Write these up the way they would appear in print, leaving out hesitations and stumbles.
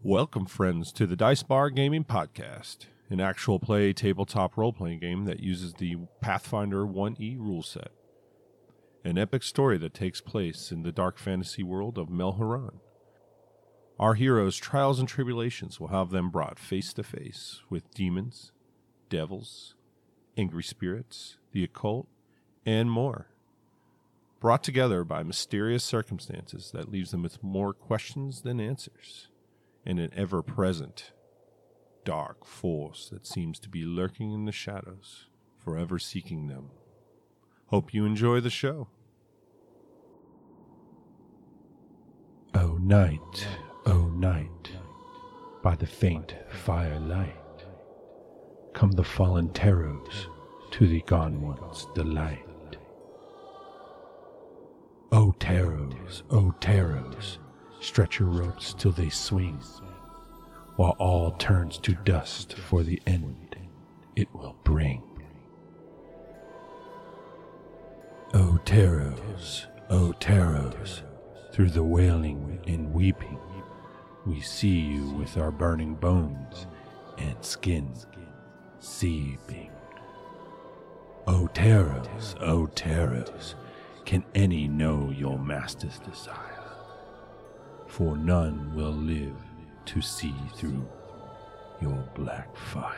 Welcome, friends, to the Dice Bar Gaming Podcast, an actual play tabletop role-playing game that uses the Pathfinder 1E rule set. An epic story that takes place in the dark fantasy world of Melhoran. Our heroes' trials and tribulations will have them brought face to face with demons, devils, angry spirits, the occult, and more. Brought together by mysterious circumstances that leaves them with more questions than answers, and an ever-present dark force that seems to be lurking in the shadows, forever seeking them. Hope you enjoy the show. O night, by the faint firelight, come the fallen terrors to the gone one's delight. O terrors, stretch your ropes till they swing, while all turns to dust for the end it will bring. O terrors, through the wailing and weeping, we see you with our burning bones and skin seeping. O terrors, can any know your master's desire? For none will live to see through your black fire.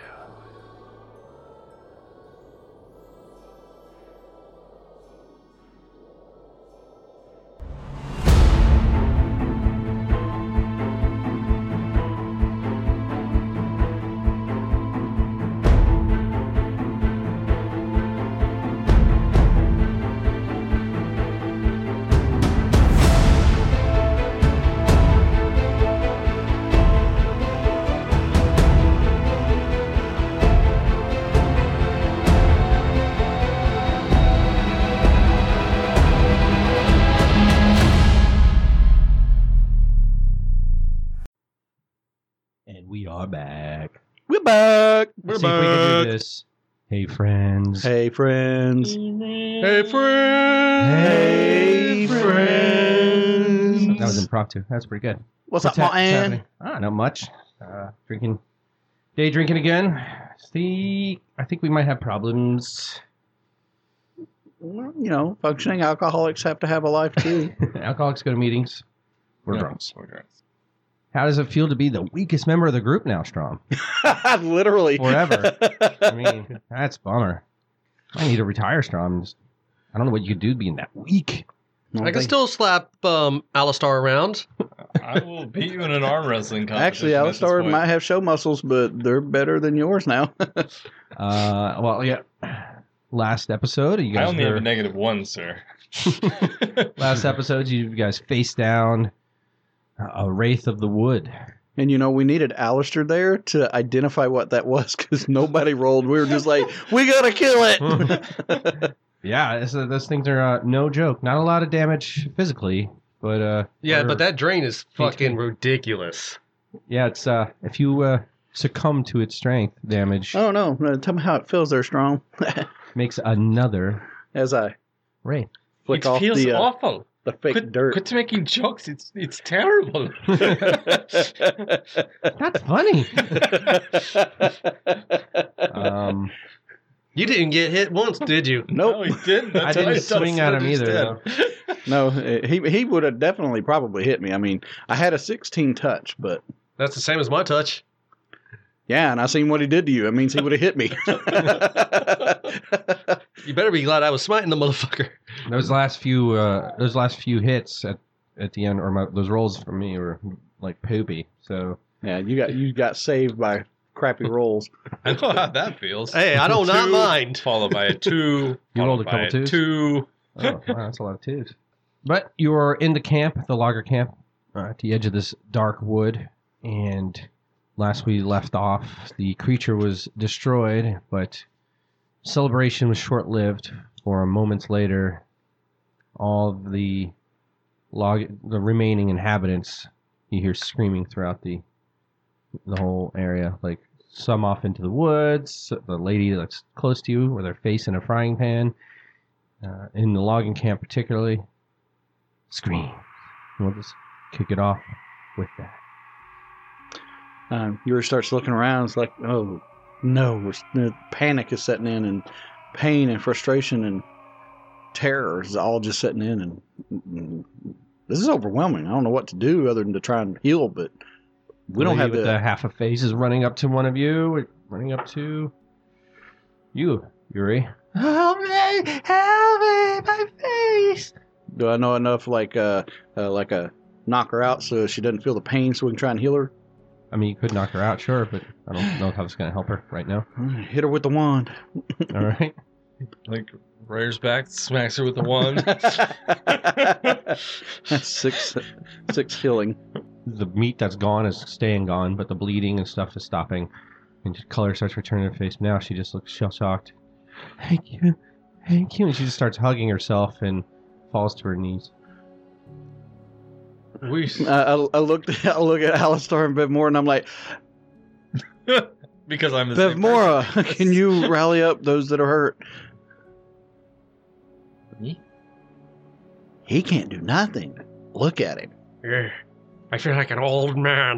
And we are back. We're back. Let's see if we can do this. Hey, friends. Hey, friends. Hey, friends! Hey, friends. That was impromptu. That's pretty good. What's up, man? Not much. Day drinking again. See, I think we might have problems. Well, you know, functioning alcoholics have to have a life too. Alcoholics go to meetings. We're Yeah, drunks. we're drunks. How does it feel to be the weakest member of the group now, Strom? Literally. Forever. I mean, that's a bummer. I need to retire, Strom. I don't know what you could do being that weak. I can still slap Alistar around. I will beat you in an arm wrestling competition. Actually, at this Alistar point. might have show muscles, but they're better than yours now. Well, yeah. Last episode, you I guys only have were... a -1, sir. Last episode, you guys faced down a Wraith of the Wood. And, you know, we needed Alistair there to identify what that was because nobody rolled. We were just like, we got to kill it. Yeah, those things are no joke. Not a lot of damage physically, but... Yeah, but that drain is fucking ridiculous. Yeah, it's if you succumb to its strength damage, Oh, no. Tell me how it feels there, Strong. makes another As I Wraith. flick It off feels the awful. fake dirt. Quit making jokes. It's terrible. That's funny. You didn't get hit once, did you? Nope. No, he didn't. I didn't swing at him either, though. No, he would have definitely probably hit me. I mean, I had a 16 touch, but That's the same as my touch. yeah, and I seen what he did to you. It means he would have hit me. You better be glad I was smiting the motherfucker. Those last few hits at the end, or those rolls for me were like poopy. So Yeah, you got saved by crappy rolls. I know how that feels. Hey, I don't not 2, mind. Followed by a 2. You rolled a followed by couple twos? 2. oh, wow, that's a lot of twos. But you are in the camp, the logger camp, at the edge of this dark wood, and last we left off, the creature was destroyed, but celebration was short-lived. For moments later, all of the remaining inhabitants, you hear screaming throughout the whole area, like some off into the woods, the lady that's close to you with her face in a frying pan, in the logging camp particularly, scream. We'll just kick it off with that. Yuri starts looking around. It's like, oh no, panic is setting in, and pain and frustration and terror is all just setting in, and this is overwhelming. I don't know what to do other than to try and heal, but we don't have the half a face is running up to one of you, running up to you, Yuri. Help me, my face. Do I know enough, like a knock her out so she doesn't feel the pain, so we can try and heal her? I mean, you could knock her out, sure, but I don't know how it's going to help her right now. Hit her with the wand. All right. Like, rears back, smacks her with the wand. That's six healing. The meat that's gone is staying gone, but the bleeding and stuff is stopping. And color starts returning to her face. Now she just looks shell-shocked. Thank you. Thank you. And she just starts hugging herself and falls to her knees. I look at Alistar and Bevmora, and I'm like, because I'm the same Bevmora, person. can you rally up those that are hurt? Me? He can't do nothing. Look at him. Yeah, I feel like an old man.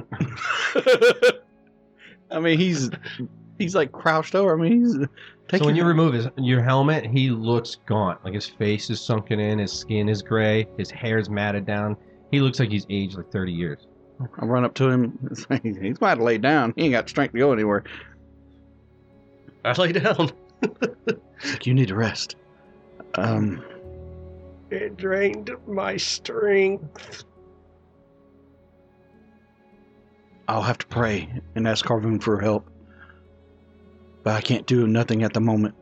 I mean, he's like crouched over. I mean, he's taking. So when you remove your helmet, he looks gaunt. Like his face is sunken in, his skin is gray, his hair's matted down. He looks like he's aged like 30 years. I run up to him. He's about to lay down. He ain't got strength to go anywhere. I lay down. It's like, you need to rest. It drained my strength. I'll have to pray and ask Carvoon for help. But I can't do nothing at the moment.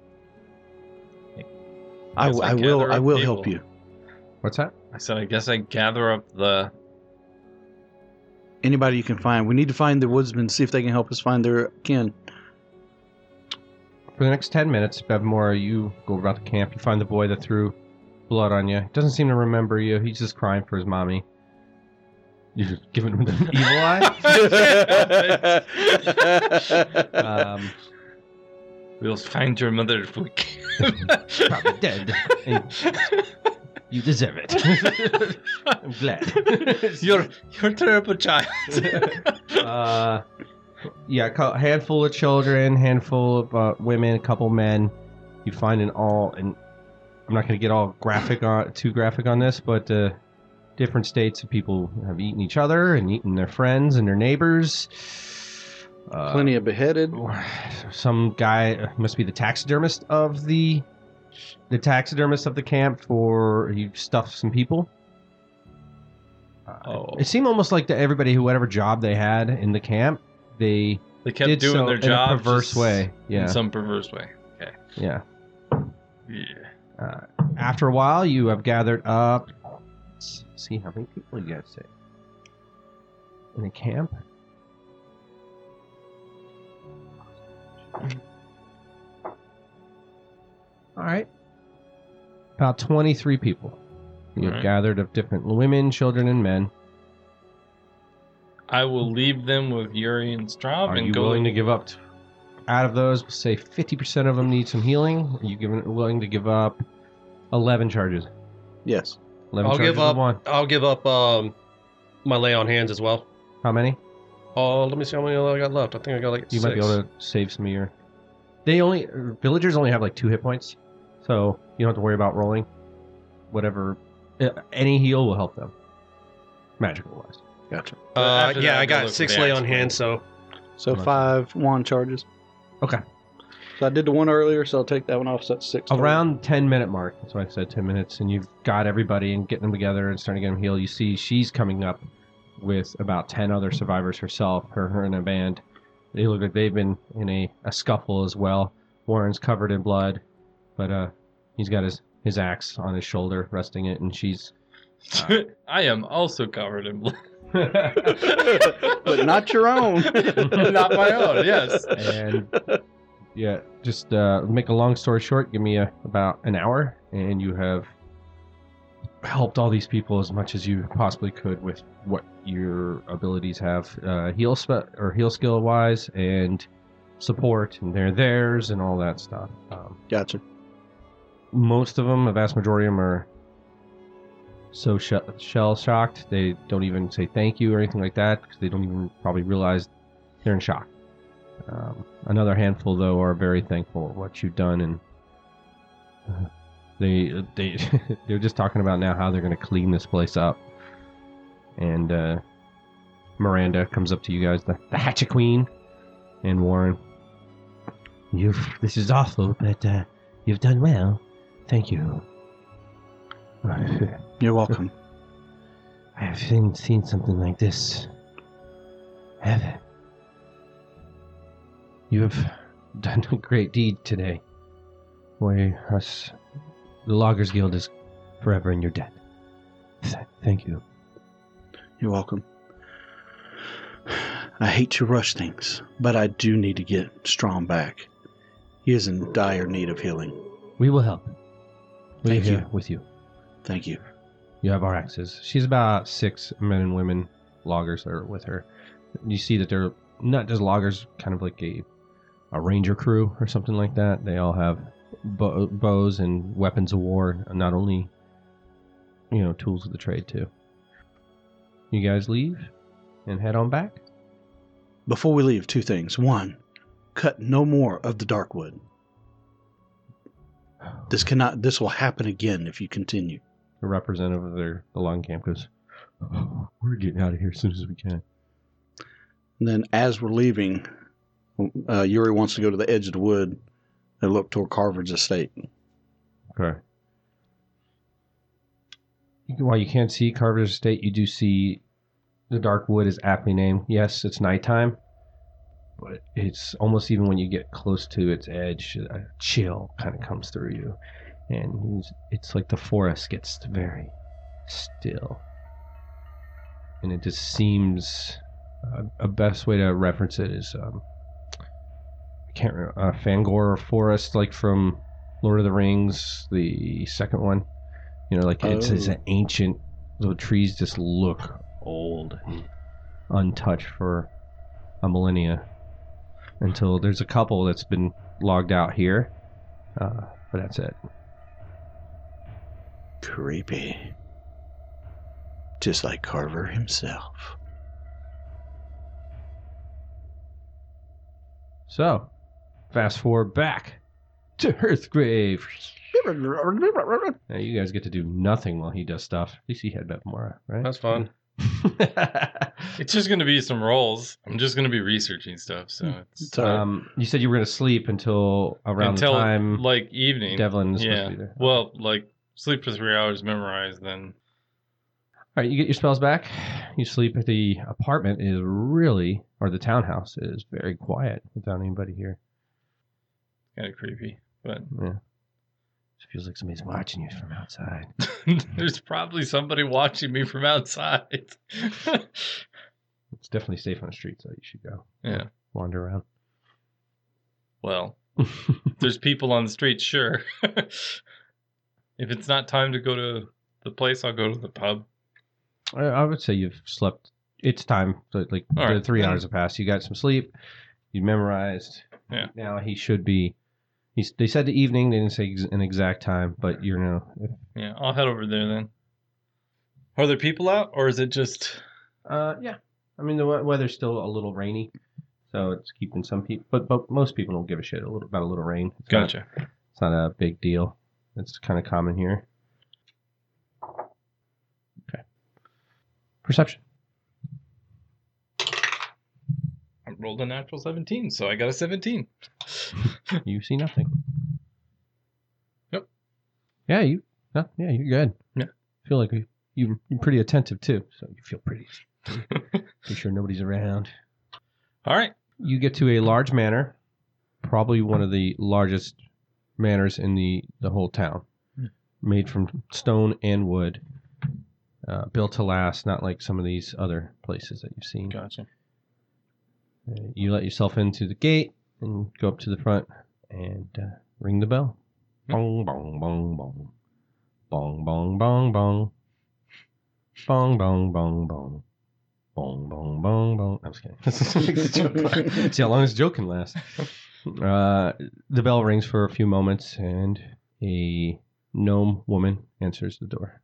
I will help you. What's that? I said, I guess I gather up the... Anybody you can find. We need to find the woodsmen, see if they can help us find their kin. For the next 10 minutes, Bevmora, you go about the camp. You find the boy that threw blood on you. He doesn't seem to remember you. He's just crying for his mommy. You're just giving him the evil eye? We'll find your mother if we can. Probably dead. And you deserve it. I'm glad. You're a terrible child. Yeah, a handful of children, handful of women, a couple men. You find in all, and I'm not going to get all too graphic on this, but different states of people have eaten each other and eaten their friends and their neighbors. Plenty of beheaded. Some guy must be the taxidermist of the camp for he stuffed some people. It seemed almost like everybody whatever job they had in the camp, they kept did doing so their job in a perverse way. Yeah, in some perverse way. Okay. Yeah. Yeah. After a while, you have gathered up. Let's see how many people you guys say in the camp. All right. About 23 people. You have gathered of different women, children, and men. I will leave them with Yuri and Straub Are and you go. willing to give up? Out of those, say 50% of them need some healing. Are you willing to give up 11 charges? Yes. 11 I'll charges give up. of one. I'll give up my lay on hands as well. How many? Oh, let me see how many I got left. I think I got like You 6. might be able to save some of your. Villagers only have like 2 hit points, so you don't have to worry about rolling. Whatever, any heal will help them, magical wise. Gotcha. After that, I I'll got look for 6 the lay on actual- hands, so So Much. 5 wand charges. Okay. So I did the one earlier, so I'll take that one off. So that's 6. total. Around 10-minute mark. That's why I said 10 minutes, and you've got everybody and getting them together and starting to get them healed. You see, she's coming up with about 10 other survivors herself. Her and a band. They look like they've been in a scuffle as well. Warren's covered in blood, but he's got his axe on his shoulder, resting it, and she's. I am also covered in blood. But not your own. Not my own, yes. And yeah, just make a long story short, give me about an hour, and you have helped all these people as much as you possibly could with what your abilities have, heal skill wise, and support, and they're theirs, and all that stuff. Gotcha. Most of them, a vast majority of them, are so shell shocked they don't even say thank you or anything like that because they don't even probably realize they're in shock. Another handful, though, are very thankful for what you've done, and they're just talking about now how they're going to clean this place up. And Miranda comes up to you guys, the Hatchet Queen, and Warren. This is awful, but you've done well. Thank you. You're welcome. I have seen something like this. You have done a great deed today. The Loggers Guild is forever in your debt. Thank you. You're welcome. I hate to rush things, but I do need to get Strong back. He is in dire need of healing. We will help. We're Thank here you. with you. Thank you. You have our axes. She's about 6 men and women loggers that are with her. You see that they're not just loggers, kind of like a ranger crew or something like that. They all have bows and weapons of war, not only, tools of the trade too. You guys leave and head on back? Before we leave, 2 things. 1, cut no more of the Darkwood. This will happen again if you continue. The representative of the log camp goes, we're getting out of here as soon as we can. And then as we're leaving, Yuri wants to go to the edge of the wood and look toward Carver's estate. Okay. While you can't see Carver's estate, you do see the dark wood is aptly named. Yes, it's nighttime, but it's almost even when you get close to its edge, a chill kind of comes through you. And it's like the forest gets very still. And it just seems, a best way to reference it is, I can't remember, Fangor Forest, like from Lord of the Rings, the second one. It's an ancient, the trees just look old and untouched for a millennia. Until there's a couple that's been logged out here, but that's it. Creepy. Just like Carver himself. So, fast forward back to Earthgrave. Now you guys get to do nothing while he does stuff. At least he had Bevmora, right? That's fun. It's just going to be some rolls. I'm just going to be researching stuff. So it's you said you were going to sleep until around the time like evening. Devlin is supposed to be there. Well, like sleep for 3 hours, memorize, then. All right, you get your spells back. You sleep at the apartment or the townhouse is very quiet without anybody here. Kind of creepy, but yeah. It feels like somebody's watching you from outside. There's probably somebody watching me from outside. It's definitely safe on the street, so you should go. Yeah. Wander around. Well, there's people on the street, sure. If it's not time to go to the place, I'll go to the pub. I would say you've slept. It's time. Like All the 3 hours have passed. You got some sleep. You memorized. Yeah. Now he should be. They said the evening. They didn't say an exact time, but Yeah, I'll head over there then. Are there people out, or is it just? Yeah. I mean, the weather's still a little rainy, so it's keeping some people. But most people don't give a shit about a little rain. Gotcha. It's not a big deal. It's kind of common here. Okay. Perception. I rolled a natural 17, so I got a 17. You see nothing. Yep. Yeah, you're good. Yeah. I feel like you're pretty attentive too, so you feel pretty sure nobody's around. All right. You get to a large manor, probably one of the largest manors in the whole town, made from stone and wood, built to last, not like some of these other places that you've seen. Gotcha. You let yourself into the gate and go up to the front and ring the bell. Bong, bong, bong, bong. Bong, bong, bong, bong. Bong, bong, bong, bong. Bong, bong, bong, bong. I'm just kidding. See how long this joke can last. The bell rings for a few moments and a gnome woman answers the door.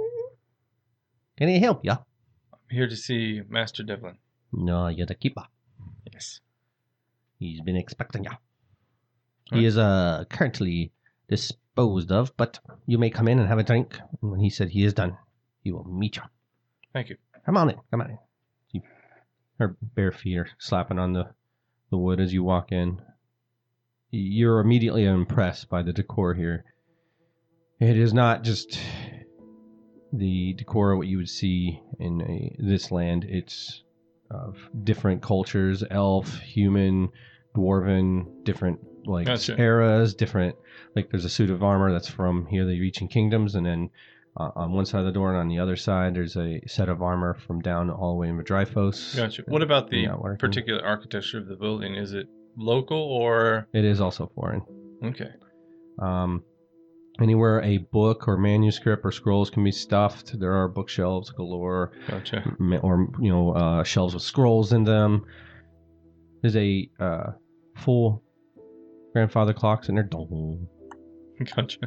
Can I help ya? I'm here to see Master Devlin. No, you're the keeper. Yes. He's been expecting you. He is currently disposed of, but you may come in and have a drink. And when he said he is done, he will meet you. Thank you. Come on in. Her bare feet are slapping on the wood as you walk in. You're immediately impressed by the decor here. It is not just the decor what you would see in this land. It's of different cultures, elf, human, dwarven, different Gotcha. eras, different, there's a suit of armor that's from here, the Reaching Kingdoms, and then on one side of the door and on the other side there's a set of armor from down all the way in Madryphos. Gotcha. What about the Yeah, particular architecture of the building? Is it local or? It is also foreign. Okay. Anywhere a book or manuscript or scrolls can be stuffed, there are bookshelves galore, Gotcha. or shelves with scrolls in them. There's a full grandfather clock in there. Gotcha.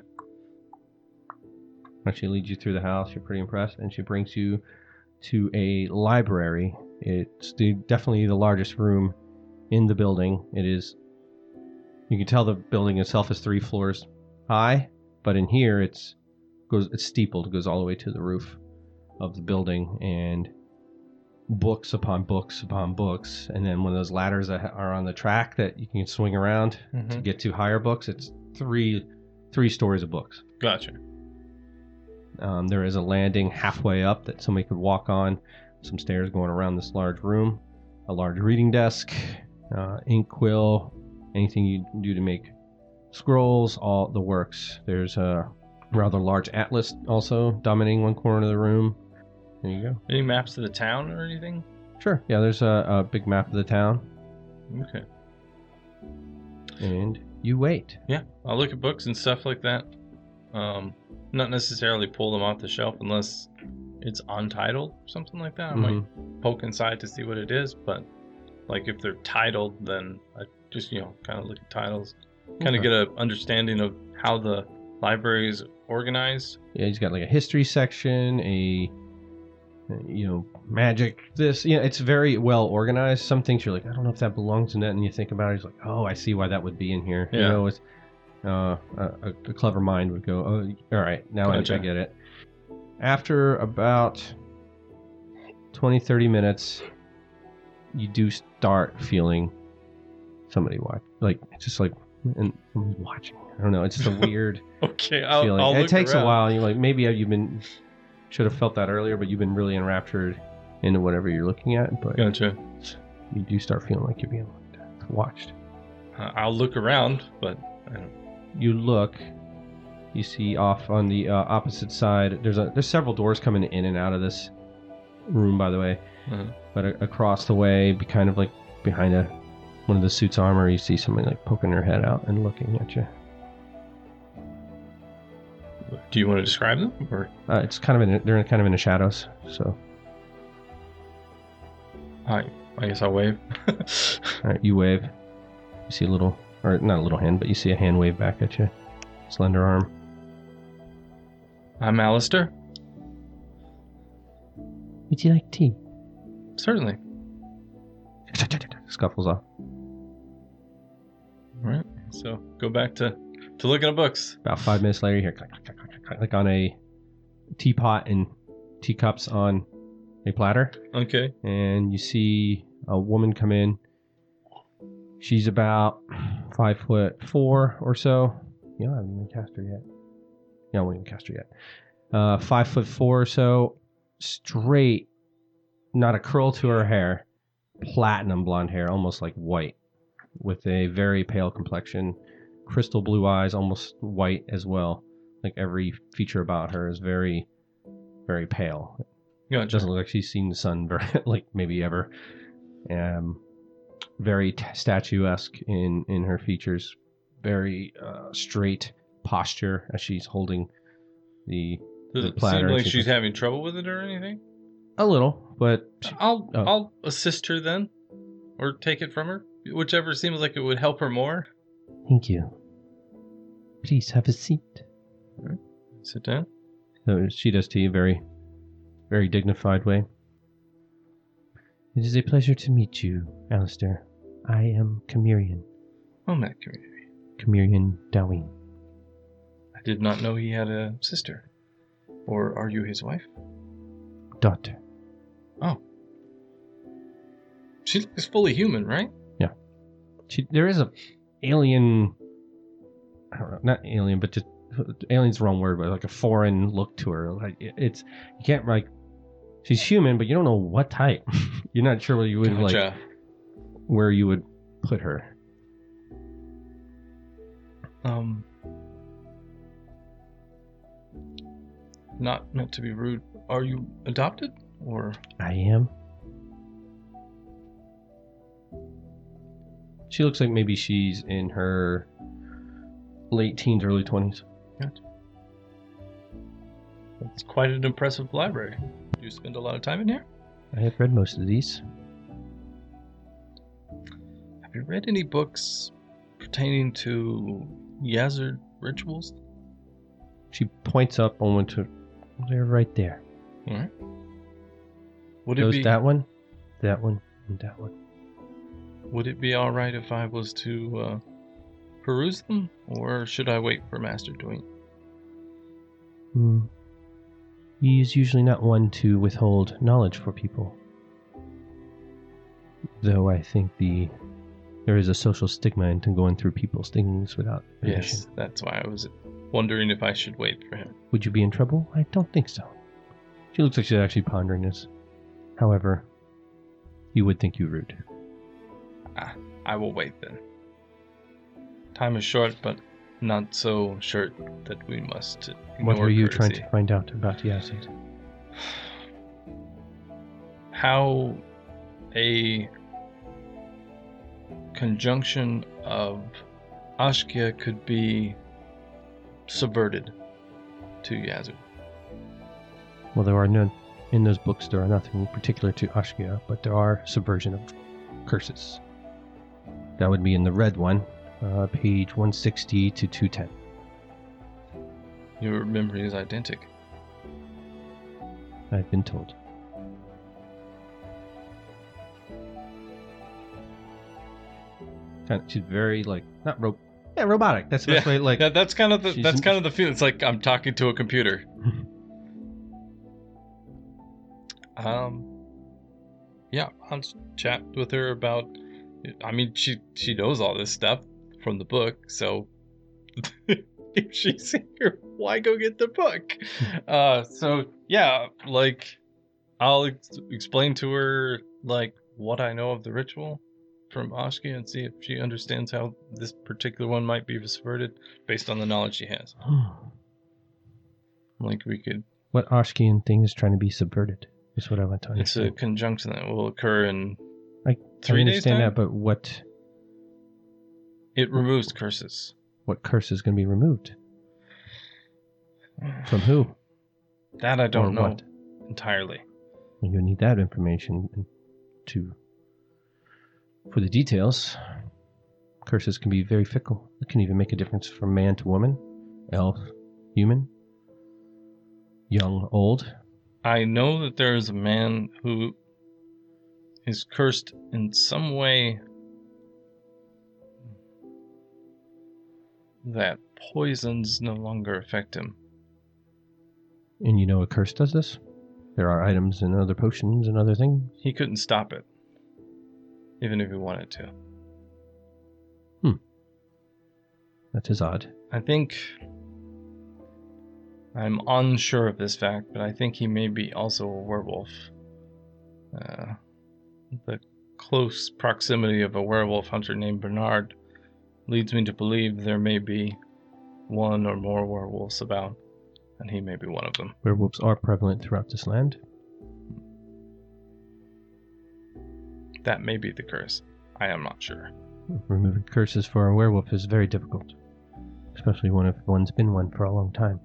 When she leads you through the house, you're pretty impressed, and she brings you to a library. It's definitely the largest room in the building. It is. You can tell the building itself is 3 floors high, but in here it's steepled. It goes all the way to the roof of the building, and books upon books upon books, and then one of those ladders that are on the track that you can swing around to get to higher books. It's three stories of books. Gotcha. There is a landing halfway up that somebody could walk on, some stairs going around this large room, a large reading desk, inkwell, anything you can do to make scrolls, all the works. There's a rather large atlas also dominating one corner of the room. There you go. Any maps of the town or anything? Sure. Yeah, there's a big map of the town. Okay. And you wait. Yeah, I'll look at books and stuff like that. Not necessarily pull them off the shelf unless it's untitled or something like that. I might poke inside to see what it is, but if they're titled, then I just kind of look at titles, kind of get an understanding of how the library is organized. Yeah, he's got a history section, magic. It's very well organized. Some things you're like, I don't know if that belongs in that, and you think about it, it's like, oh, I see why that would be in here. Yeah. It's a clever mind would go, oh, all right, now Gotcha. I get it. After about 20-30 minutes, you do start feeling somebody watch, and someone's watching. I don't know. It's just a weird Okay, I'll feeling. look It takes around. a while. You're maybe should have felt that earlier, but you've been really enraptured into whatever you're looking at. But Gotcha. you do start feeling like you're being watched. I'll look around, but I don't. You look. You see off on the opposite side. There's several doors coming in and out of this room, by the way. But across the way, kind of behind one of the suit's armor, you see somebody poking their head out and looking at you. Do you want to describe them, or? It's they're kind of in the shadows. So, I guess I'll wave. all right, you wave. You see not a little hand, but you see a hand wave back at you. Slender arm. I'm Alistair. Would you like tea? Certainly. Scuffles off. All right. So go back to looking at books. About 5 minutes later, you hear clack, clack, clack, clack, clack, like on a teapot and teacups on a platter. Okay. And you see a woman come in. She's about 5'4" or so. You don't even cast her yet. Yeah, I won't even cast her yet. 5'4" or so, straight, not a curl to her hair, platinum blonde hair, almost like white, with a very pale complexion, crystal blue eyes, almost white as well. Like every feature about her is very, very pale. It Gotcha. doesn't look like she's seen the sun very, maybe ever. Very statuesque in her features. Very straight posture as she's holding the Does it platter. seem like she's having trouble with it or anything? A little, but I'll assist her then, or take it from her, whichever seems like it would help her more. Thank you. Please have a seat. All right. Sit down. So she does to you, very, very dignified way. It is a pleasure to meet you, Alistair. I am Chimerian. Oh, Matt Community. Chimerian Daween. I did not know he had a sister. Or are you his wife? Daughter. Oh. She looks fully human, right? There is a alien... I don't know, not alien, but just... Alien's the wrong word, but like a foreign look to her. Like it's... You can't, like... She's human, but you don't know what type. You're not sure where you would, Gotcha. where you would put her. Not meant to be rude. Are you adopted? Or I am. She looks like maybe she's in her late teens, early 20s. it's quite an impressive library. Do you spend a lot of time in here? I have read most of these. Have you read any books pertaining to Yazard rituals? She points up on one to... They're right there. All right. Would it Those, be that one, and that one. Would it be all right if I was to peruse them, or should I wait for Master Dwayne? He is usually not one to withhold knowledge for people. Though I think there is a social stigma into going through people's things without permission. Yes, that's why I was wondering if I should wait for him. Would you be in trouble? I don't think so. She looks like she's actually pondering this. However, you would think you rude. I will wait then. Time is short, but not so short that we must ignore What are you trying courtesy. to find out about Yazid? How a conjunction of Ashkia could be subverted to Yazoo. Well, there are none in those books. There are nothing particular to Ashkia, but there are subversion of curses. That would be in the red one, page 160 to 210. Your memory is identical. I've been told. She's very not robotic. That's the best way. That's kind of the she's- the feeling. It's like I'm talking to a computer. Yeah, I'll chat with her about. I mean, she knows all this stuff from the book, so if she's here, why go get the book? So yeah, I'll explain to her what I know of the ritual from Ashki and see if she understands how this particular one might be subverted based on the knowledge she has. We could. What Ashkian thing is trying to be subverted? Is what I want to It's understand. a conjunction that will occur in I 3 days' understand time? that, but what It removes curses. curse is going to be removed from who? That I don't Or know what? entirely. You need that information for the details. Curses can be very fickle. It can even make a difference from man to woman, elf, human, young, old. I know that there is a man who is cursed in some way that poisons no longer affect him. And you know a curse does this? There are items and other potions and other things. He couldn't stop it, even if he wanted to. That is odd. I think I'm unsure of this fact, but I think he may be also a werewolf. The close proximity of a werewolf hunter named Bernard leads me to believe there may be one or more werewolves about, and he may be one of them. Werewolves are prevalent throughout this land. That may be the curse. I am not sure. Removing curses for a werewolf is very difficult, especially if one's been one for a long time.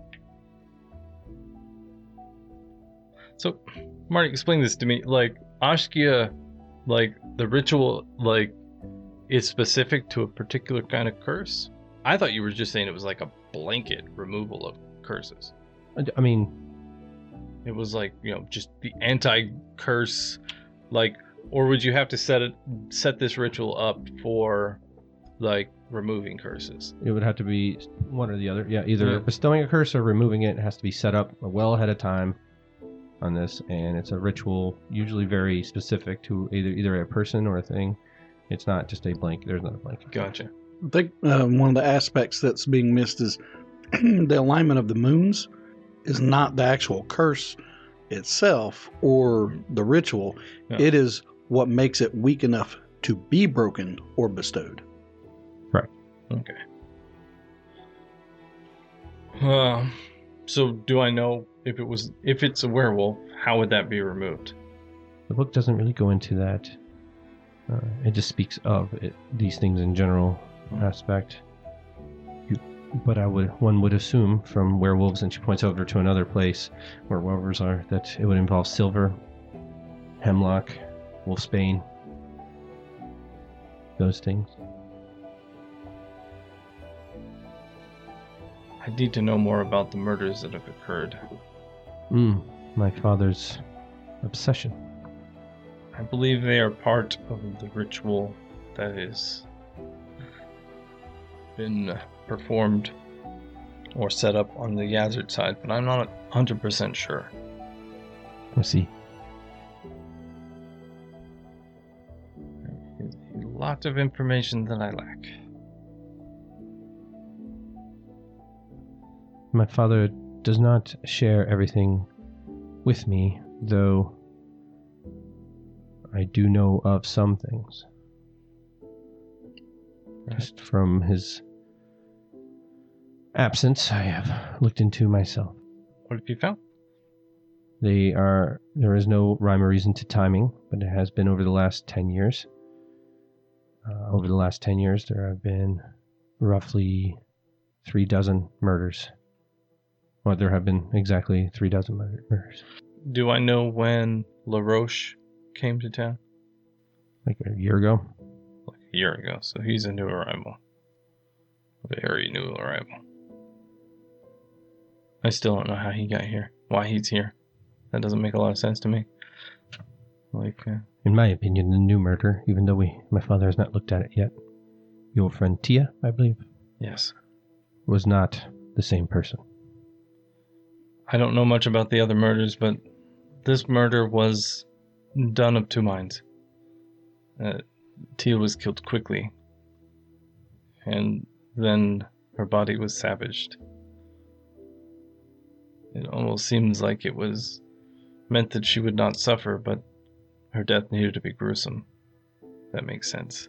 So, Marty, explain this to me. Ashkia, the ritual, is specific to a particular kind of curse? I thought you were just saying it was like a blanket removal of curses. I mean, It was just the anti-curse, Or would you have to set this ritual up for, like, removing curses? It would have to be one or the other. Yeah, either Yeah. bestowing a curse or removing it. It has to be set up well ahead of time on this, and it's a ritual usually very specific to either a person or a thing. It's not just a blanket. There's not a blanket. Gotcha. I think one of the aspects that's being missed is the alignment of the moons is not the actual curse itself or the ritual. Yeah. It is what makes it weak enough to be broken or bestowed. Okay. So do I know if it's a werewolf, how would that be removed? The book doesn't really go into that. It just speaks of these things in general aspect. But one would assume from werewolves, and she points over to another place where werewolves are, that it would involve silver, hemlock, wolfsbane, those things. I need to know more about the murders that have occurred. My father's obsession. I believe they are part of the ritual that has been performed or set up on the Yazard side, but I'm not 100% sure. I see. A lot of information that I lack. My father does not share everything with me, though I do know of some things. Just from his absence, I have looked into myself. What have you found? There is no rhyme or reason to timing, but it has been over the last 10 years. Over the last 10 years, there have been roughly 36 murders. Well, there have been exactly 36 murders. Do I know when LaRoche came to town? Like a year ago? Like a year ago, so he's a new arrival. A very new arrival. I still don't know how he got here. Why he's here. That doesn't make a lot of sense to me. In my opinion, the new murder, even though my father has not looked at it yet, your friend Tia, I believe, yes. was not the same person. I don't know much about the other murders, but this murder was done of two minds. Tia was killed quickly, and then her body was savaged. It almost seems like it was meant that she would not suffer, but her death needed to be gruesome. That makes sense.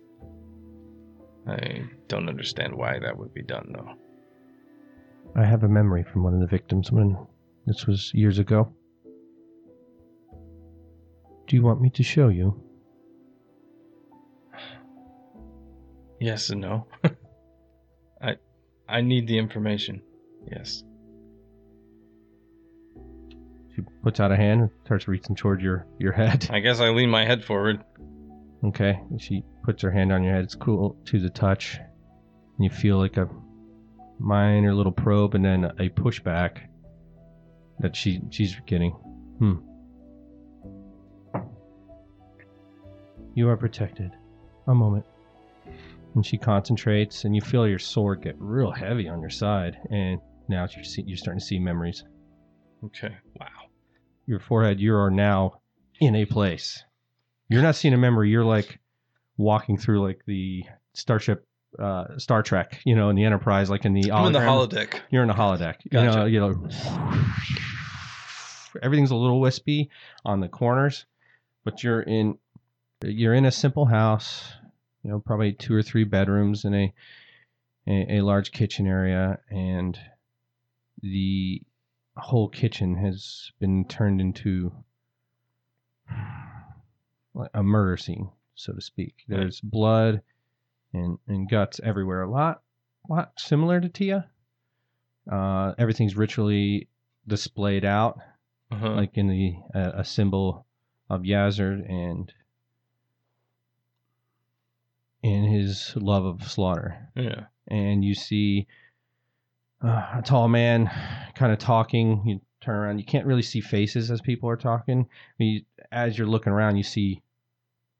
I don't understand why that would be done, though. I have a memory from one of the victims when this was years ago. Do you want me to show you? Yes and no. I need the information. Yes. She puts out a hand and starts reaching toward your head. I guess I lean my head forward. Okay. She puts her hand on your head. It's cool to the touch. And you feel like a minor little probe and then a pushback that she's getting. You are protected. A moment. And she concentrates, and you feel your sword get real heavy on your side, and now you're starting to see memories. Okay. Wow. Your forehead, you are now in a place. You're not seeing a memory. You're like walking through like the starship, Star Trek, in the Enterprise, like in the I'm in the hologram. holodeck. You're in a holodeck. Gotcha. Everything's a little wispy on the corners, but you're in a simple house. Probably 2 or 3 bedrooms and a large kitchen area, and the whole kitchen has been turned into a murder scene, so to speak. There's blood and guts everywhere. A lot similar to Tia. Everything's ritually displayed out, like in a symbol of Yazard and in his love of slaughter. Yeah. And you see a tall man kind of talking. You turn around. You can't really see faces as people are talking. As you're looking around, you see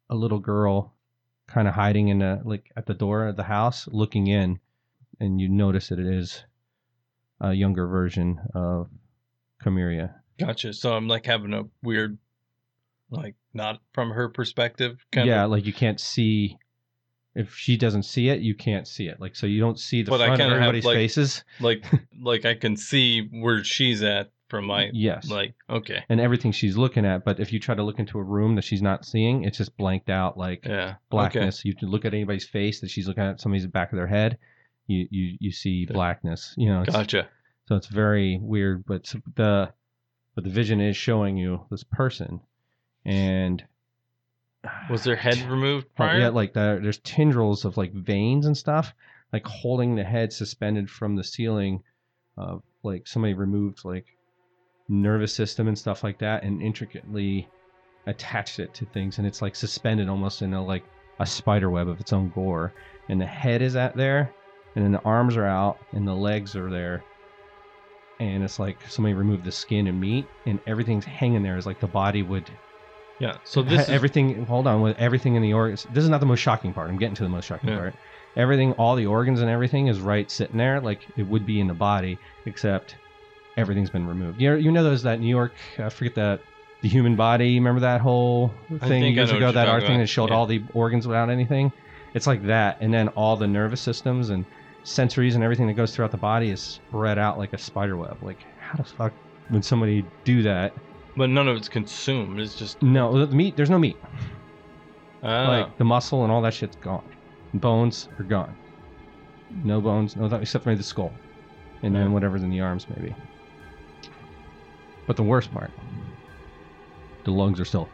a little girl kind of hiding in at the door of the house, looking in, and you notice that it is a younger version of Chimera. Gotcha. So I'm like having a weird, like not from her perspective kind Yeah, of. like you can't see. If she doesn't see it, you can't see it. Like, so you don't see the But I front of kinda have, everybody's like- faces. Like I can see where she's at from my. Yes. Like, okay. And everything she's looking at. But if you try to look into a room that she's not seeing, it's just blanked out, like Yeah. blackness. You can look at anybody's face that she's looking at somebody's back of their head. You see blackness. You know. Okay. Gotcha. So it's very weird, but the vision is showing you this person, and Was their head removed oh, prior? yeah, like there's tendrils of like veins and stuff, like holding the head suspended from the ceiling, like somebody removed like nervous system and stuff like that, and intricately attached it to things, and it's like suspended almost in like a spider web of its own gore, and the head is at there, and then the arms are out, and the legs are there. And it's like somebody removed the skin and meat, and everything's hanging there as like the body would. Yeah. So this is everything. Hold on, with everything in the organs. This is not the most shocking part. I'm getting to the most shocking part. Everything, all the organs and everything is right sitting there, like it would be in the body, except everything's been removed. You know those that New York. I forget that the human body. Remember that whole I thing think I years know ago? what That you're art talking thing about. that showed Yeah. all the organs without anything. It's like that, and then all the nervous systems and sensories and everything that goes throughout the body is spread out like a spider web. Like, how the fuck would somebody do that? But none of it's consumed. It's just No, the meat. There's no meat. ah. Like the muscle and all that shit's gone. Bones are gone. No bones, no except for maybe the skull, and then whatever's in the arms maybe. But the worst part, the lungs are still.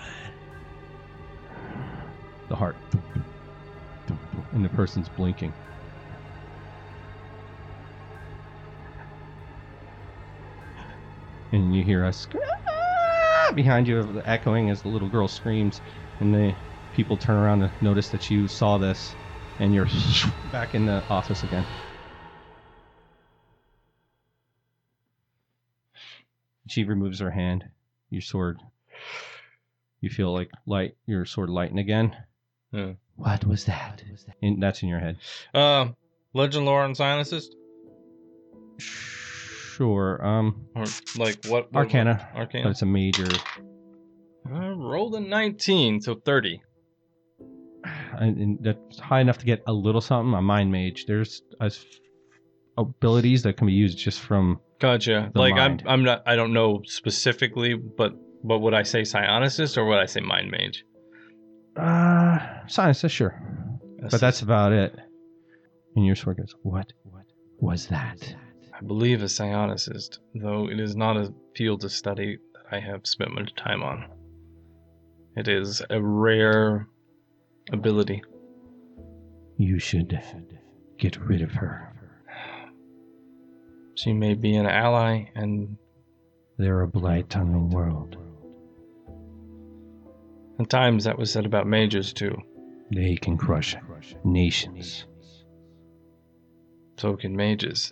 The heart, and the person's blinking. And you hear us behind you, echoing as the little girl screams, and the people turn around to notice that you saw this, and you're back in the office again. She removes her hand. Your sword. You feel like light. Your sword lighten again. Yeah. What was that? And that's in your head. Legend, lore, and sciences? Sure. Or like what? Arcana. But Arcana. it's a major. I rolled a 19, so 30. And that's high enough to get a little something. A mind mage. There's abilities that can be used just from. Gotcha. The Like mind. I'm not. I don't know specifically, but would I say psionicist or would I say mind mage? Science, sure. But that's about it. And your sword goes, what was that? I believe a psionicist, though it is not a field of study that I have spent much time on. It is a rare ability. You should get rid of her. She may be an ally, and They're a blight on the world. at times that was said about mages too. They can crush nations. So can mages.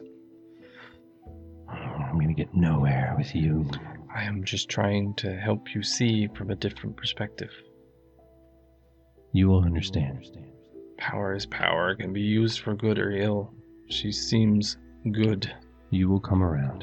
I'm going to get nowhere with you. I am just trying to help you see from a different perspective. You will understand. Power is power. It can be used for good or ill. She seems good. You will come around.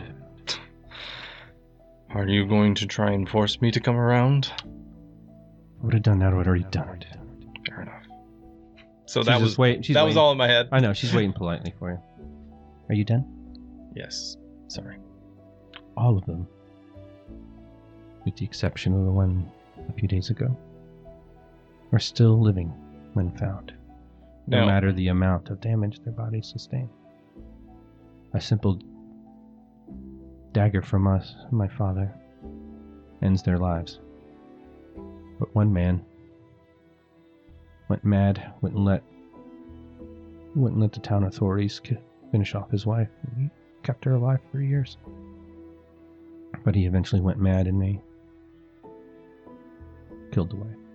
Are you going to try and force me to come around? I would have done that. I would have already done it. Fair enough. So She's that just was wait- she's that was waiting. all in my head. I know, she's waiting politely for you. Are you done? Yes. Sorry. All of them. With the exception of the one a few days ago. Are still living when found. No Now- matter the amount of damage their bodies sustain. A simple dagger from us, my father, ends their lives. But one man went mad, wouldn't let the town authorities finish off his wife. He kept her alive for years. But he eventually went mad and they killed the wife.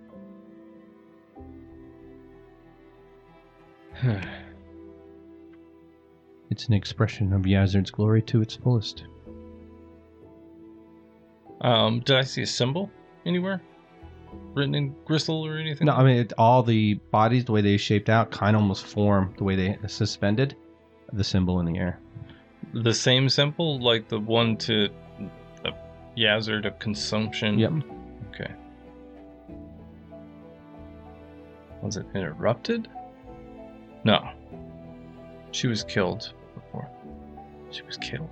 It's an expression of Yazard's glory to its fullest. Did I see a symbol anywhere? written in gristle or anything? No, I mean all the bodies, the way they shaped out, kind of almost form the way they suspended the symbol in the air. The same symbol, like the one to the Yazard of consumption. Yep. Okay. Was it interrupted? No. She was killed before. She was killed.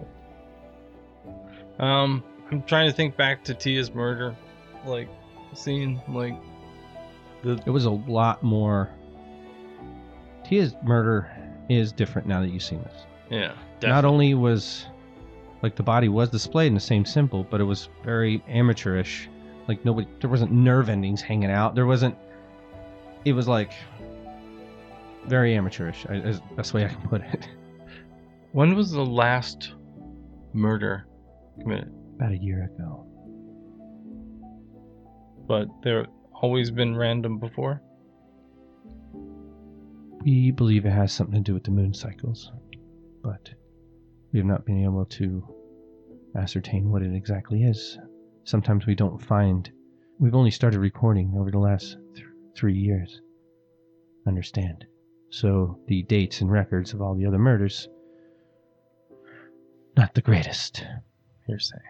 I'm trying to think back to Tia's murder, like scene, like It was a lot more. Tia's murder is different now that you've seen this. yeah. Not Definitely. only was like the body was displayed in the same symbol, but it was very amateurish. Like there wasn't nerve endings hanging out. There wasn't. It was like very amateurish. Is the best way I can put it. When was the last murder committed? About a year ago. But there always been random before? We believe it has something to do with the moon cycles, but we have not been able to ascertain what it exactly is. Sometimes we don't find. We've only started recording over the last 3 years. Understand? So the dates and records of all the other murders, not the greatest. Hearsay.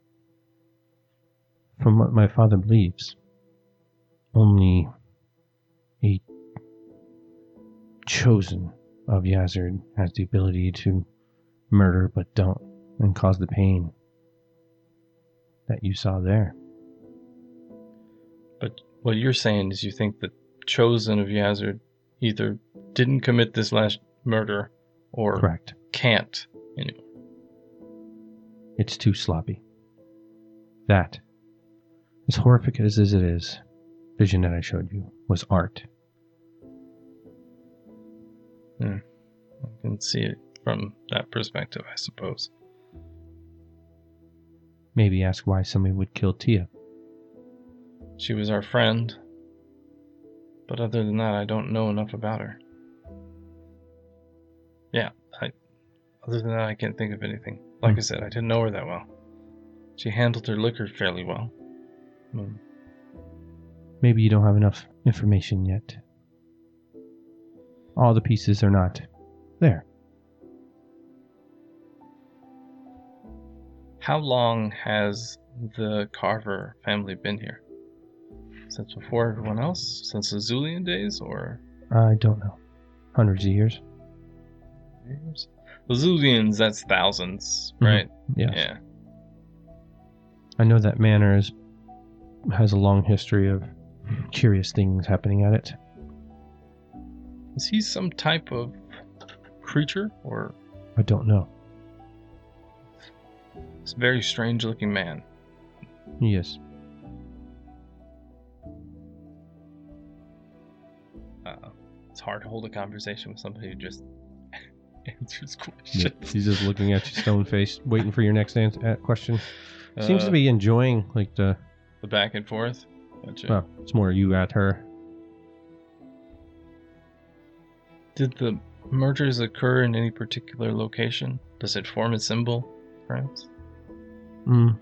From what my father believes, only a chosen of Yazard has the ability to murder but don't, and cause the pain that you saw there. But what you're saying is you think the chosen of Yazard either didn't commit this last murder or Correct. can't anymore. It's too sloppy. That, as horrific as it is, vision that I showed you was art. I can see it from that perspective, I suppose. Maybe ask why somebody would kill Tia. She was our friend, but other than that, I don't know enough about her. Yeah, other than that, I can't think of anything. Like I said, I didn't know her that well. She handled her liquor fairly well. Maybe you don't have enough information yet. All the pieces are not there. How long has the Carver family been here? Since before everyone else? Since the Zulian days, or I don't know. Hundreds of years. years? The Zulians, that's thousands, Mhm. right? Yes. Yeah. I know that manor has a long history of curious things happening at it. Is he some type of creature, or I don't know. he's a very strange looking man? Yes. It's hard to hold a conversation with somebody who just answers Yeah, questions. he's just looking at you stone faced, waiting for your next question. Seems Uh, to be enjoying like the. the back and forth. Gotcha. Well, it's more you at her. Did the murders occur in any particular location? Does it form a symbol, perhaps? No.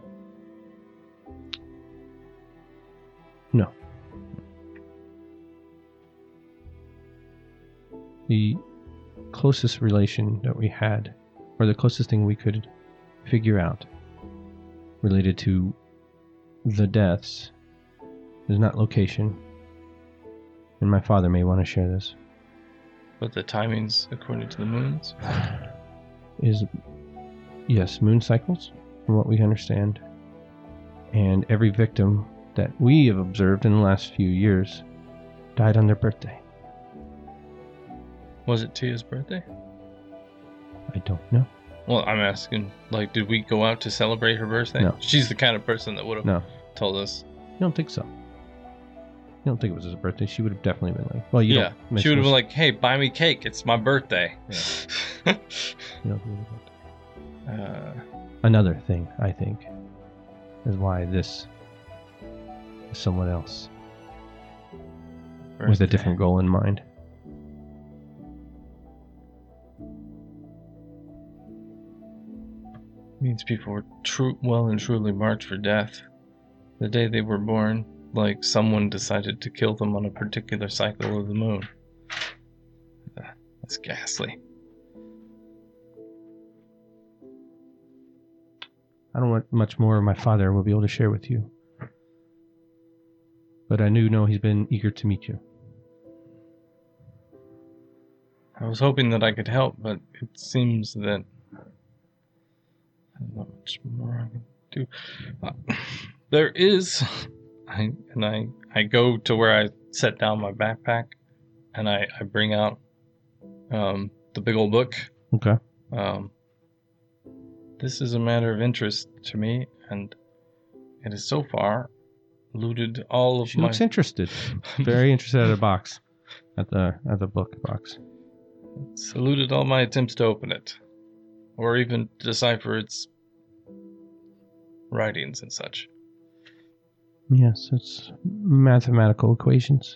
The closest relation that we had, or the closest thing we could figure out related to the deaths, is not location. And my father may want to share this. But the timings according to the moons? Is, yes, moon cycles, from what we understand. And every victim that we have observed in the last few years died on their birthday. Was it Tia's birthday? I don't know. Well, I'm asking, like, did we go out to celebrate her birthday? No. She's the kind of person that would have No, told us. you don't think so. You don't think it was his birthday? She would have definitely been like, well, you Yeah. don't. She would have been like, hey, buy me cake. It's my birthday. You don't think about that. Another thing, I think, is why this is someone else with a birthday. different goal in mind. Means people were well and truly marked for death the day they were born. like someone decided to kill them on a particular cycle of the moon. That's ghastly. I don't want much more my father will be able to share with you. But I know he's been eager to meet you. I was hoping that I could help, but it seems that there's not much more I can do. There is... I go to where I set down my backpack, and I bring out the big old book. Okay. This is a matter of interest to me, and it has so far looted all of She my... looks interested. Very interested at the box. At the book box. It's eluded all my attempts to open it, or even decipher its writings and such. Yes, it's mathematical equations.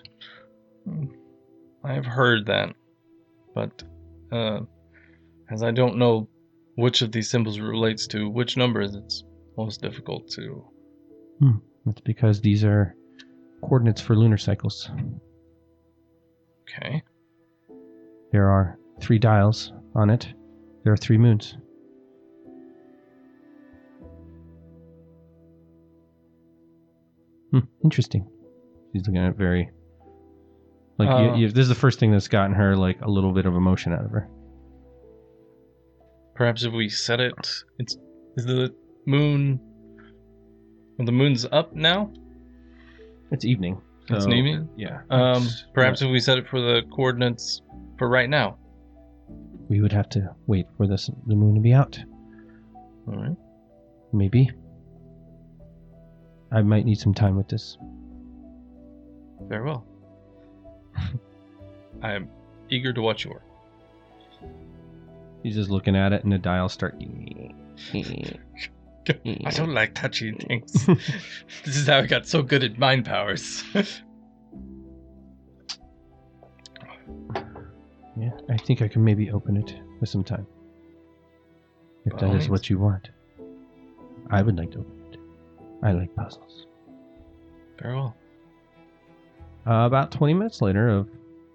I have heard that, but as I don't know which of these symbols relates to which numbers, it's most difficult to... That's because these are coordinates for lunar cycles. Okay. There are 3 dials on it. There are 3 moons. Interesting. She's looking at it very... Like, this is the first thing that's gotten her, like, a little bit of emotion out of her. Perhaps if we set it... Is the moon... Well, the moon's up now? It's evening. It's an evening? Yeah. Perhaps if we set it for the coordinates for right now. We would have to wait for the moon to be out. Alright. Maybe. I might need some time with this. Very well. I am eager to watch your work. He's just looking at it and the dials start... I don't like touching things. This is how I got so good at mind powers. Yeah, I think I can maybe open it with some time. If By that all is means. what you want. I would like to open it. I like puzzles. Very well. About 20 minutes later of...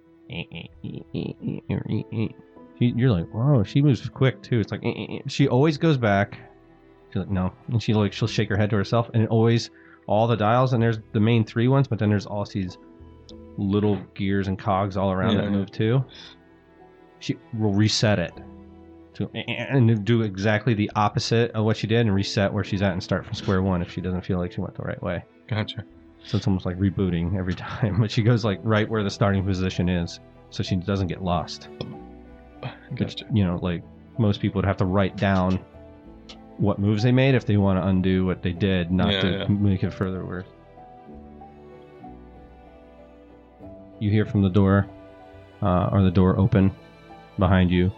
You're like, whoa, she moves quick too. It's like, she always goes back. She's like, no. And she'll shake her head to herself, and it always, all the dials, and there's the main 3 ones, but then there's all these little gears and cogs all around that move too. She will reset it and do exactly the opposite of what she did and reset where she's at and start from square one if she doesn't feel like she went the right way. Gotcha. So it's almost like rebooting every time, but she goes like right where the starting position is so she doesn't get lost. Gotcha. You know, like most people would have to write down what moves they made if they want to undo what they did, not to make it further worse. You hear from the door, or the door open behind you,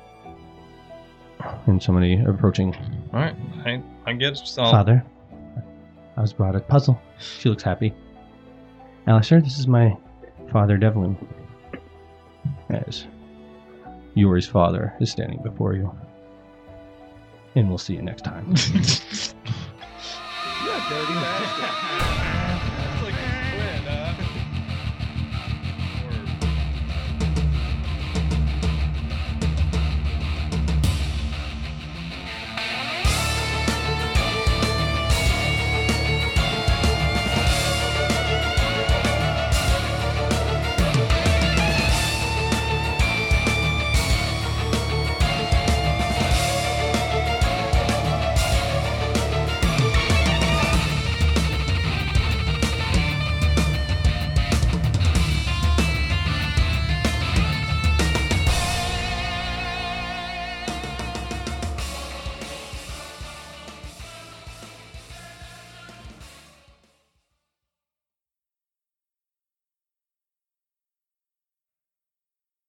and somebody approaching. All right, I guess I'll... Father, I was brought a puzzle. She looks happy. Alistair, this is my father, Devlin. As Yori's father is standing before you. And we'll see you next time. You dirty bastard.